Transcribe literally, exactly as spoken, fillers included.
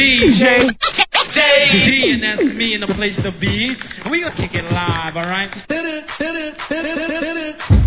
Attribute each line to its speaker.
Speaker 1: D J D, and that's me in the place to be. And we gonna kick it live, all right?